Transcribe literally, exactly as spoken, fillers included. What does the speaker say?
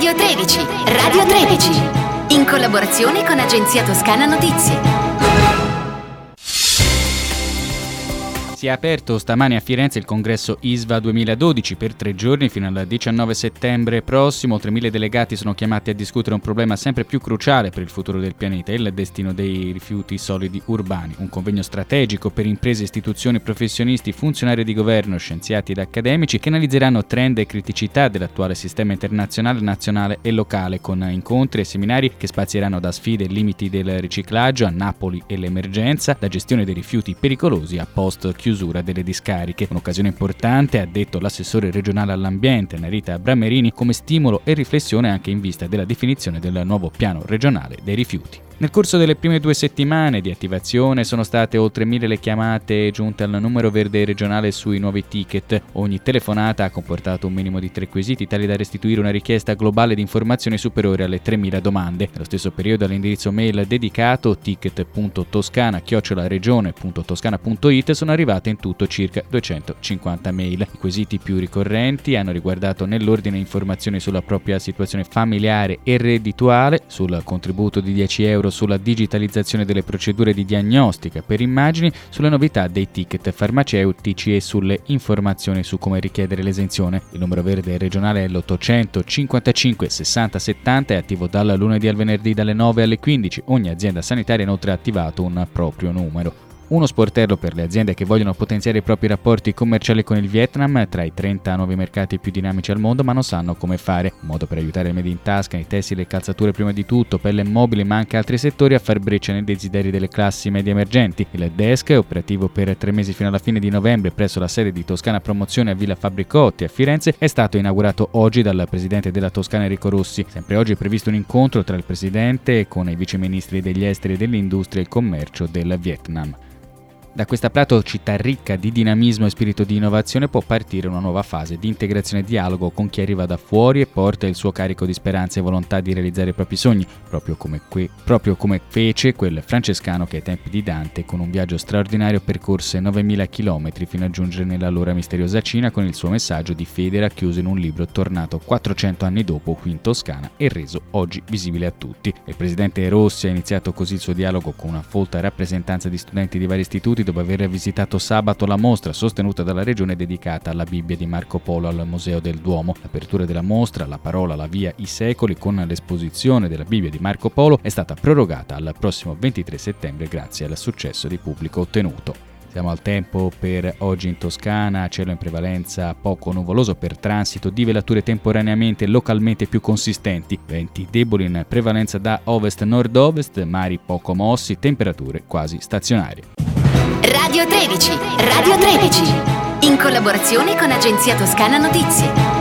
Radio tredici, Radio tredici, in collaborazione con Agenzia Toscana Notizie. Si è aperto stamani a Firenze il congresso I S V A duemiladodici per tre giorni fino al diciannove settembre prossimo. tremila delegati sono chiamati a discutere un problema sempre più cruciale per il futuro del pianeta, il destino dei rifiuti solidi urbani. Un convegno strategico per imprese, istituzioni, professionisti, funzionari di governo, scienziati ed accademici che analizzeranno trend e criticità dell'attuale sistema internazionale, nazionale e locale, con incontri e seminari che spazieranno da sfide e limiti del riciclaggio a Napoli e l'emergenza, da gestione dei rifiuti pericolosi a post chiusura delle discariche. Un'occasione importante, ha detto l'assessore regionale all'ambiente Narita Bramerini, come stimolo e riflessione anche in vista della definizione del nuovo piano regionale dei rifiuti. Nel corso delle prime due settimane di attivazione sono state oltre mille le chiamate giunte al numero verde regionale sui nuovi ticket. Ogni telefonata ha comportato un minimo di tre quesiti tali da restituire una richiesta globale di informazioni superiore alle tremila domande. Nello stesso periodo all'indirizzo mail dedicato ticket punto toscana chiocciola regione punto toscana punto it sono arrivate in tutto circa duecentocinquanta mail. I quesiti più ricorrenti hanno riguardato nell'ordine informazioni sulla propria situazione familiare e reddituale, sul contributo di dieci euro sulla digitalizzazione delle procedure di diagnostica per immagini, sulle novità dei ticket farmaceutici e sulle informazioni su come richiedere l'esenzione. Il numero verde regionale è l'ottocentocinquantacinque sessanta settanta, è attivo dal lunedì al venerdì dalle nove alle quindici. Ogni azienda sanitaria inoltre ha attivato un proprio numero. Uno sportello per le aziende che vogliono potenziare i propri rapporti commerciali con il Vietnam, tra i trenta nuovi mercati più dinamici al mondo, ma non sanno come fare. Un modo per aiutare il made in Tasca, i tessili e calzature prima di tutto, pelle e mobili, ma anche altri settori a far breccia nei desideri delle classi medie emergenti. Il desk, operativo per tre mesi fino alla fine di novembre presso la sede di Toscana Promozione a Villa Fabbricotti a Firenze, è stato inaugurato oggi dal presidente della Toscana Enrico Rossi. Sempre oggi è previsto un incontro tra il presidente e con i viceministri degli esteri, dell'industria e il commercio del Vietnam. Da questa Prato, città ricca di dinamismo e spirito di innovazione, può partire una nuova fase di integrazione e dialogo con chi arriva da fuori e porta il suo carico di speranza e volontà di realizzare i propri sogni, proprio come, que- proprio come fece quel francescano che ai tempi di Dante, con un viaggio straordinario, percorse novemila chilometri fino a giungere nell'allora misteriosa Cina con il suo messaggio di fede racchiuso in un libro tornato quattrocento anni dopo qui in Toscana e reso oggi visibile a tutti. Il presidente Rossi ha iniziato così il suo dialogo con una folta rappresentanza di studenti di vari istituti, dopo aver visitato sabato la mostra sostenuta dalla regione dedicata alla Bibbia di Marco Polo al Museo del Duomo. L'apertura della mostra, La parola, la via, i secoli, con l'esposizione della Bibbia di Marco Polo, è stata prorogata al prossimo ventitré settembre grazie al successo di pubblico ottenuto. Siamo al tempo per oggi in Toscana, cielo in prevalenza poco nuvoloso per transito di velature temporaneamente e localmente più consistenti, venti deboli in prevalenza da ovest-nord-ovest, mari poco mossi, temperature quasi stazionarie. Radio tredici, Radio tredici, in collaborazione con Agenzia Toscana Notizie.